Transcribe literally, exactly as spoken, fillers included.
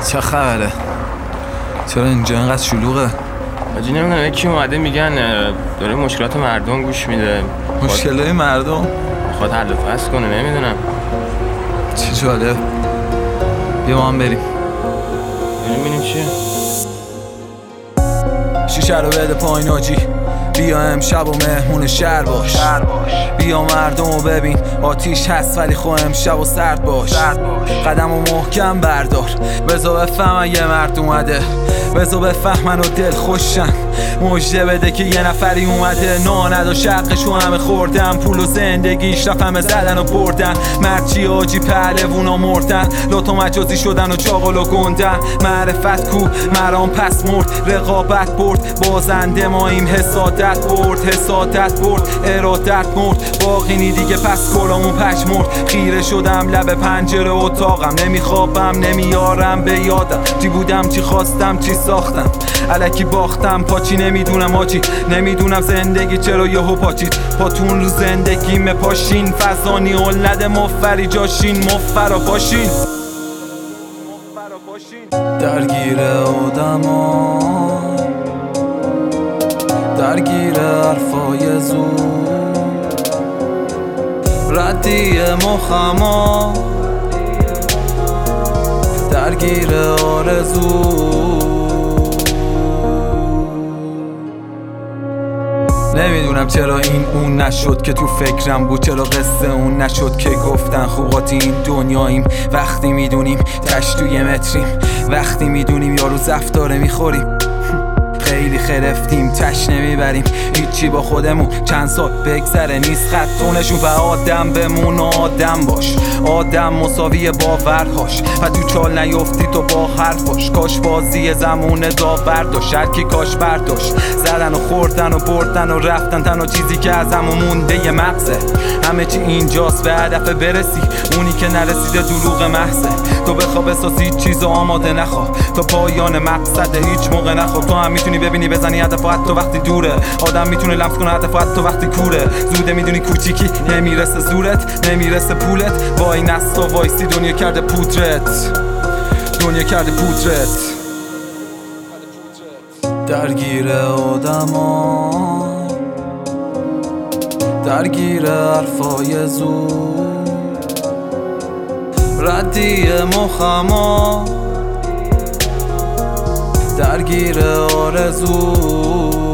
چه خبره؟ چرا اینجا اینقدر شلوغه؟ حاجی نمیدونم یکی اومده میگن داره مشکلات مردم گوش میده. مشکلات مردم؟ خواهد حل و فصل کنه، نمیدونم. چه جالب. بیا ما هم بریم بریم ببینیم چیه. شیشه رو بده پایین آجی، بیا امشب و مهمون شهر باش. بیا مردم و ببین آتیش هست ولی خو امشب و سرد باش. قدم و محکم بردار، بذار بفهم یه مرد اومده، بذار بفهمن و دل خوشن. مژده بده که یه نفری اومده، ناند و شقشو همه خوردن، پول و زندگیش رفت همه زدن و بردن. مرچی آجی پهلوونا مردن، لطو مجازی شدن و چاقل و گندن. معرفت کو مرام پس مرد، رقابت برد، بازنده ماییم حسادت برد. حسادت برد ارادت مرد، باقینی دیگه پس کلامون پش مرد. خیره شدم لب پنجره اتاقم، نمیخوابم نمیارم به یادم چی بودم چی خواستم چی ساختم. الکی باختم پاچی نمیدونم آجی، نمیدونم زندگی چرا یهو پاچید. پاتون رو زندگی پاشین، فضانی اولد مفری جاشین. مفرا باشین درگیر آدما، درگیر حرفای زود، ردی مخما، درگیر آرزو. نمیدونم چرا این اون نشد که تو فکرم بود، چرا قصه اون نشد که گفتن خوبات این دنیاییم. وقتی میدونیم تش توی متریم، وقتی میدونیم یارو زفت داره میخوریم. خیلی خرفتیم تش نمیبریم هیچی با خودمون، چند سال بگذره نیست خطونشون. و آدم بمون آدم باش، آدم مساوی باورهاش، و تو چال نیفتی تو با حرفاش. کاش بازی زمون داور داشت، هرکی کاش برداشت. زدن و خوردن و بردن و رفتن، تنها چیزی که ازمون مونده یه مغزه. همه چی اینجاست به هدف برسی، اونی که نرسیده دروغ محضه. تو بخوا بساز هیچ چیز آماده نخوا، تا پایان مقصد هیچ موقع نخوا. تو هم میتونی ببینی بزنی هدف حتی وقتی دوره، آدم میتونه لمس کنه هدف حتی وقتی کوره. زوده میدونی کوچیکی نمیرسه زورت، نمیرسه پولت. وای نستا وایسی دنیا کرده پودرت، دنیا کرده پودرت. درگیر آدما، درگیر حرفای زود، ردی مخما، درگیر آرزو.